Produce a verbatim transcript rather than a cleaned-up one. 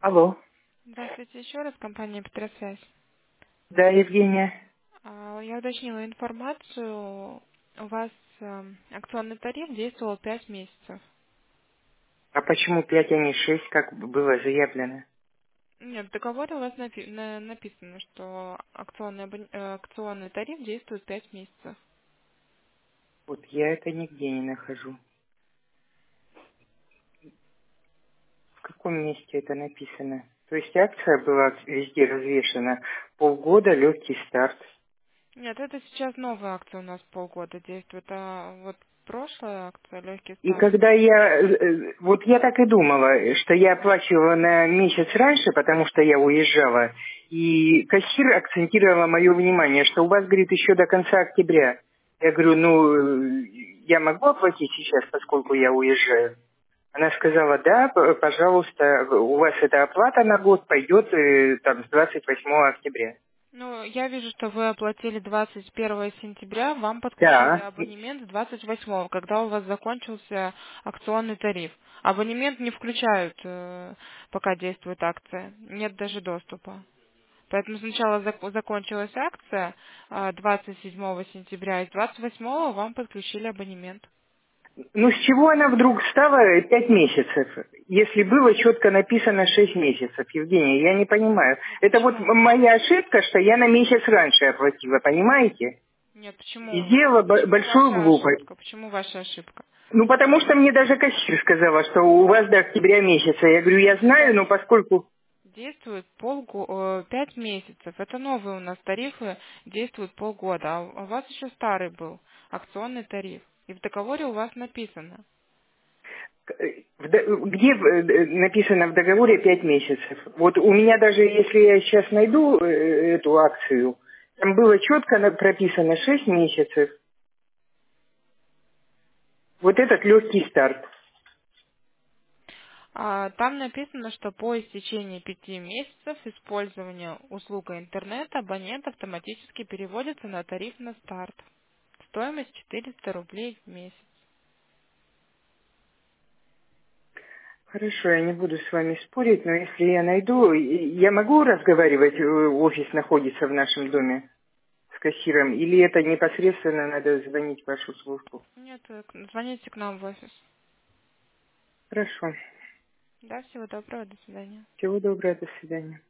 Алло. Здравствуйте еще раз, компания Петросвязь. Да, Евгения. А, Я уточнила информацию. У вас эм, акционный тариф действовал пять месяцев. А почему пять, а не шесть, как было заявлено? Нет, в договоре у вас напи- на- написано, что акционный, абон- э, акционный тариф действует пять месяцев. Вот я это нигде не нахожу. В каком месте это написано? То есть акция была везде развешена. Полгода, легкий старт. Нет, это сейчас новая акция у нас полгода действует, а вот прошлая акция «Легкий И старт». когда я, э, э, вот я так и думала, что я оплачивала на месяц раньше, потому что я уезжала, и кассир акцентировала мое внимание, что у вас, говорит, еще до конца октября. Я говорю, ну, э, я могу оплатить сейчас, поскольку я уезжаю? Она сказала, да, п- пожалуйста, у вас эта оплата на год пойдет э, там с двадцать восьмого октября. Ну, я вижу, что вы оплатили двадцать первого сентября, вам подключили Да. абонемент с двадцать восьмого, когда у вас закончился акционный тариф. Абонемент не включают, э, пока действует акция, нет даже доступа. Поэтому сначала зак- закончилась акция э, двадцать седьмого сентября, и с двадцать восьмого вам подключили абонемент. Ну, с чего она вдруг стала пять месяцев, если было четко написано шесть месяцев, Евгения, я не понимаю. Нет, Это вот почему? м- моя ошибка, что я на месяц раньше оплатила, понимаете? Нет, И почему? сделала б- Почему большую ваша глупость. ошибка? Почему ваша ошибка? Ну, потому что мне даже кассир сказала, что у вас до октября месяца. Я говорю, я У знаю, вас но поскольку... действует полго... э, пять месяцев. Это новые у нас тарифы, действуют полгода. А у вас еще старый был акционный тариф. И в договоре у вас написано. э, в до- Где э, написано в договоре пять месяцев? Вот у меня даже, если я сейчас найду э, эту акцию, там было четко на- прописано шесть месяцев. Вот этот легкий старт. А там написано, что по истечении пяти месяцев использования услуга интернета абонент автоматически переводится на тариф на старт. Стоимость четыреста рублей в месяц. Хорошо, я не буду с вами спорить, но если я найду, и- я могу разговаривать, э, офис находится в нашем доме с кассиром, или это непосредственно надо звонить в вашу службу? Нет, э, к- звоните к нам в офис. Хорошо. Да, всего доброго, до свидания. Всего доброго, до свидания.